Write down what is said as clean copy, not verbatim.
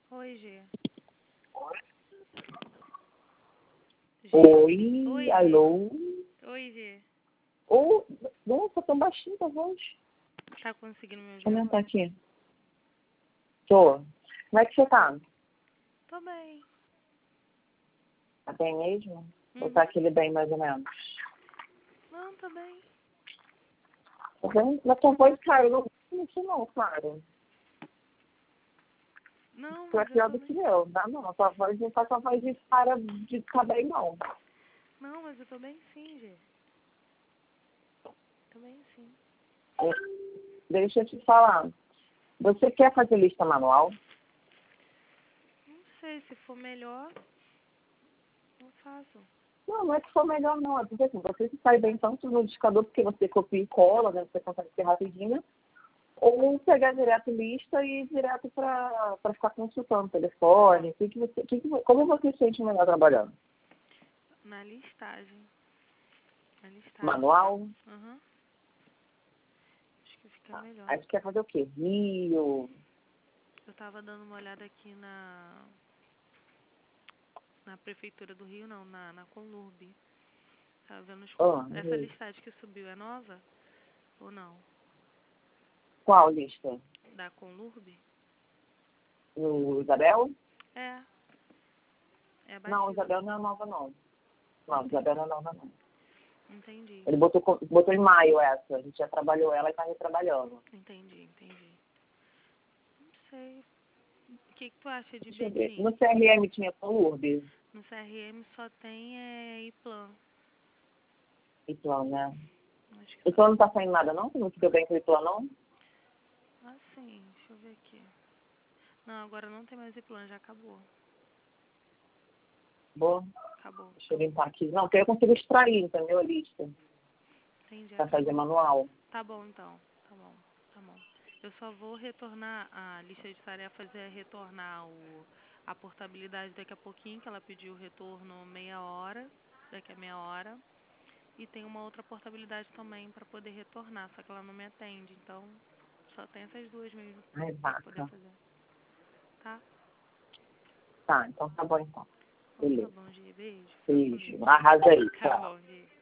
Oi, Gê. Oi, Oi, Gê. alô? Oi, Gê. Oh, nossa, tão baixinho a voz. Tá conseguindo me ouvir Deixa eu aumentar agora? aqui. Tô. Como é que você tá? Tô bem. Tá bem mesmo? Ou Uhum. tá aquele bem mais ou menos? Não, tô bem. Tá bem? Mas tua voz, cara, eu não sei não, claro. Não, Tu é mas eu pior tô do bem. que eu, tá? Não, tua voz não faz tua voz de cara de ficar bem, não. Não, mas eu tô bem sim, Gê. Tô bem sim. É, deixa eu te falar. Você quer fazer lista manual? Não sei, se for melhor, eu faço. Não, não é que for melhor, não. É porque assim, você se sai bem tanto no discador porque você copia e cola, né? Você consegue ser rapidinho. Ou pegar direto lista e ir direto para ficar consultando telefone. Como você se sente melhor trabalhando? Na listagem. Na listagem. Manual? Aham. Acho que fica melhor. Aí você quer fazer o quê? Rio? Eu tava dando uma olhada aqui na Prefeitura do Rio, não, na Conlurb. Tava vendo essa Rio. listagem que subiu é nova ou não? Qual lista? Da Conlurb? No Isabel? É. É Não, abaixo. Isabel não é nova, não. Não, Entendi. Isabel não é nova, não. Entendi. Ele botou em maio essa. A gente já trabalhou ela e tá retrabalhando. Entendi. Não sei. O que tu acha de Deixa eu ver. Betim? No CRM tinha Conlurb No CRM só tem IPLAN. e plano, né? Acho que E só plano não tem. tá saindo nada, não? Você não fica bem com o plano, não? Assim, deixa eu ver aqui. Não, agora não tem mais IPLAN, já acabou. Boa. Acabou. Deixa eu limpar aqui. Não, porque eu consigo extrair, entendeu? A lista. Entendi, Pra fazer acabou. manual. Tá bom então. Tá bom. Eu só vou retornar a lista de tarefas retornar a portabilidade daqui a pouquinho, que ela pediu o retorno meia hora, daqui a meia hora. E tem uma outra portabilidade também para poder retornar, só que ela não me atende, então só tem essas duas mesmo Ai, para poder vaca. fazer, tá? Tá, então tá bom então. Então tá Beleza. bom, Gi. Beijo. Fica com Beijo. Deus. Arrasa aí, Tá tchau. bom, Gi.